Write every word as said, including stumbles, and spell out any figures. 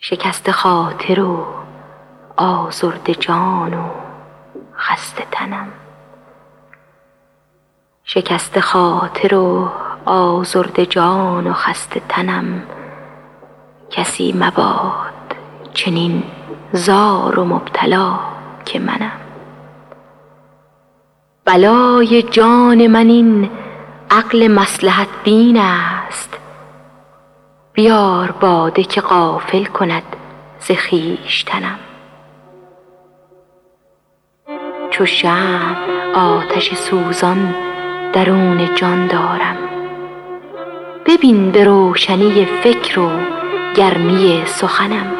شکست خاطر و آزرده جان و خسته تنم. شکست خاطر و آزرده جان و خسته تنم، کسی مباد چنین زار و مبتلا که منم. بلای جان من این عقل مصلحت بین است، بیار باده که غافل کند ز خویشتنم. چو شمع آتش سوزان درون جان دارم، ببین به روشنی فکر و گرمی سخنم.